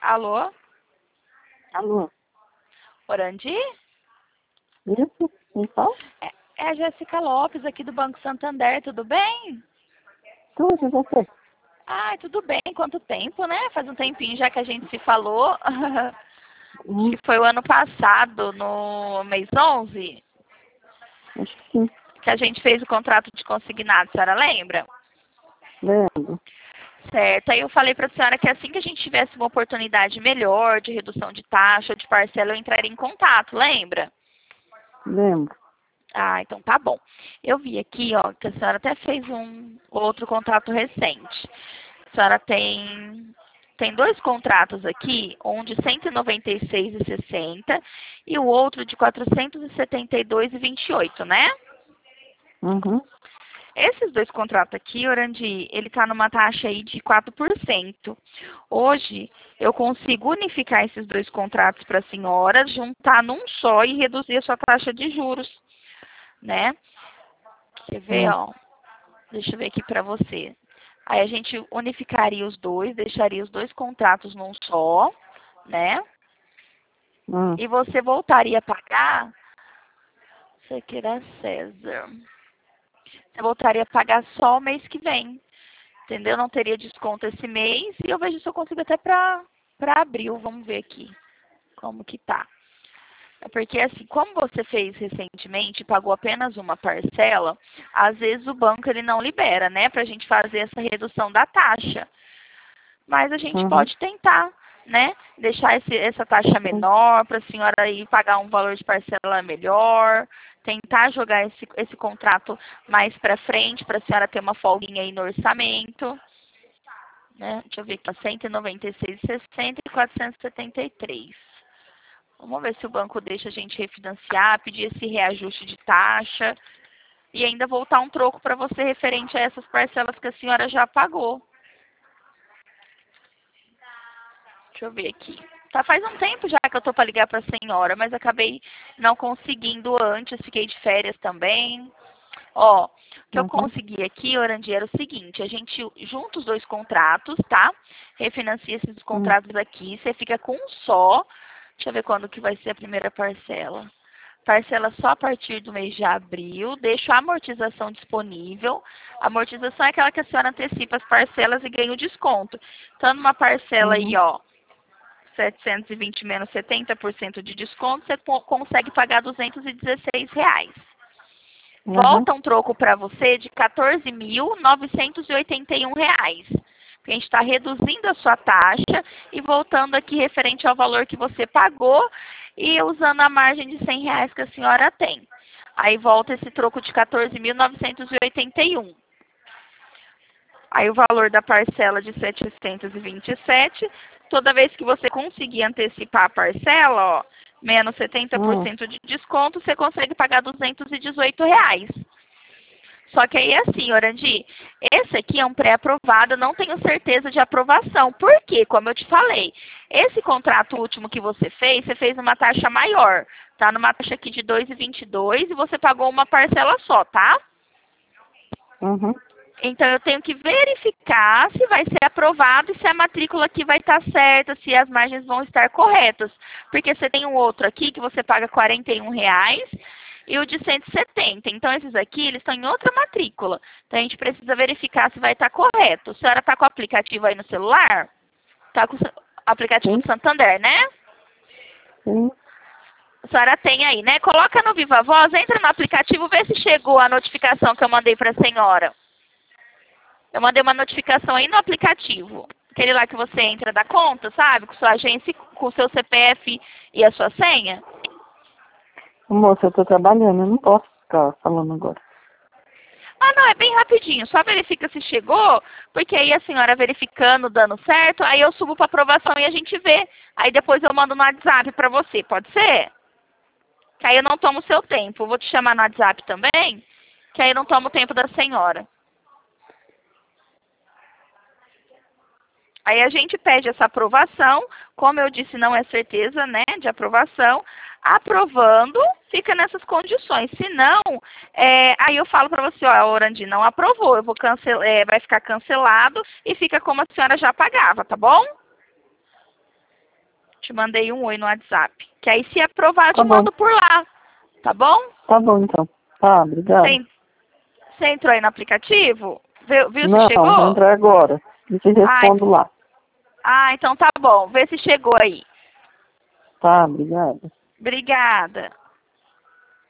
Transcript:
Alô? Alô? Orandi? Isso? Quem fala? É a Jéssica Lopes aqui do Banco Santander, tudo bem? Tudo, e você? Ai, tudo bem. Quanto tempo, né? Faz um tempinho já que a gente se falou. Acho Hum, que foi o ano passado, no mês 11, acho que sim, que a gente fez o contrato de consignado, a senhora lembra? lembro. Certo. Aí eu falei para a senhora que assim que a gente tivesse uma oportunidade melhor de redução de taxa ou de parcela, eu entraria em contato, lembra? Lembro. Ah, então tá bom. Eu vi aqui, ó, que a senhora até fez um outro contrato recente. A senhora tem dois contratos aqui, um de 196,60 e o outro de 472,28, né? Uhum. Esses dois contratos aqui, Orandi, ele tá numa taxa aí de 4%. Hoje, eu consigo unificar esses dois contratos para a senhora, juntar num só e reduzir a sua taxa de juros, né? Quer ver, Hum, ó? Deixa eu ver aqui para você. Aí a gente unificaria os dois, deixaria os dois contratos num só, né? hum. E você voltaria a pagar. Isso aqui era César. Você voltaria a pagar só o mês que vem. Entendeu? Não teria desconto esse mês. E eu vejo se eu consigo até para abril. Vamos ver aqui como que tá. É porque, assim, como você fez recentemente, pagou apenas uma parcela, às vezes o banco ele não libera, né, para a gente fazer essa redução da taxa. Mas a gente Uhum. pode tentar, né, deixar essa taxa Sim. menor para a senhora aí pagar um valor de parcela melhor, tentar jogar esse contrato mais para frente para a senhora ter uma folguinha aí no orçamento. Né? Deixa eu ver aqui, 196,60 e 473. Vamos ver se o banco deixa a gente refinanciar, pedir esse reajuste de taxa e ainda voltar um troco para você referente a essas parcelas que a senhora já pagou. Deixa eu ver aqui. Tá, faz um tempo já que eu tô para ligar para a senhora, mas acabei não conseguindo antes, fiquei de férias também. Ó, o que eu Uhum. consegui aqui, Orandi, era o seguinte, a gente junta os dois contratos, tá? Refinancia esses Hum. contratos aqui, você fica com um só. Deixa eu ver quando que vai ser a primeira parcela. Parcela só a partir do mês de abril, deixo a amortização disponível. A amortização é aquela que a senhora antecipa as parcelas e ganha o desconto. Então, numa parcela aí, Uhum. ó, 720 menos 70% de desconto, você consegue pagar R$ 216. Uhum. Volta um troco para você de R$ 14.981. Porque a gente está reduzindo a sua taxa e voltando aqui referente ao valor que você pagou e usando a margem de R$ 100 que a senhora tem. Aí volta esse troco de 14.981. Aí o valor da parcela de 727. Toda vez que você conseguir antecipar a parcela, ó, menos Hum. 70% de desconto, você consegue pagar R$ 218. Só que aí é assim, Orandi, esse aqui é um pré-aprovado, eu não tenho certeza de aprovação. Por quê? Como eu te falei, esse contrato último que você fez uma taxa maior. Tá numa taxa aqui de 2,22 e você pagou uma parcela só, tá? Uhum. Então eu tenho que verificar se vai ser aprovado e se a matrícula aqui vai estar certa, se as margens vão estar corretas. Porque você tem um outro aqui que você paga R$ 41 e o de 170. Então esses aqui, eles estão em outra matrícula. Então a gente precisa verificar se vai estar correto. A senhora está com o aplicativo aí no celular? Está com o aplicativo Sim. do Santander, né? Sim. A senhora tem aí, né? Coloca no Viva Voz, entra no aplicativo, vê se chegou a notificação que eu mandei para a senhora. Eu mandei uma notificação aí no aplicativo. Aquele lá que você entra da conta, sabe? Com sua agência, com o seu CPF e a sua senha. Moça, eu tô trabalhando, eu não posso ficar falando agora. Ah, não, é bem rapidinho. Só verifica se chegou, porque aí a senhora verificando, dando certo, aí eu subo para aprovação e a gente vê. Aí depois eu mando no WhatsApp para você, pode ser? Que aí eu não tomo o seu tempo. Eu vou te chamar no WhatsApp também, que aí eu não tomo o tempo da senhora. Aí a gente pede essa aprovação, como eu disse, não é certeza, né, de aprovação. Aprovando, fica nessas condições. Se não, aí eu falo para você, ó, a Orandi não aprovou, eu vou vai ficar cancelado e fica como a senhora já pagava, tá bom? Te mandei um oi no WhatsApp. Que aí se aprovar, eu Tá te bom. mando por lá. Tá bom? Tá bom, então. Tá, obrigada. Você entrou aí no aplicativo? Viu se Não, chegou? vou entrar agora. E te respondo lá. Então tá bom. Vê se chegou aí. Tá, obrigada. Obrigada.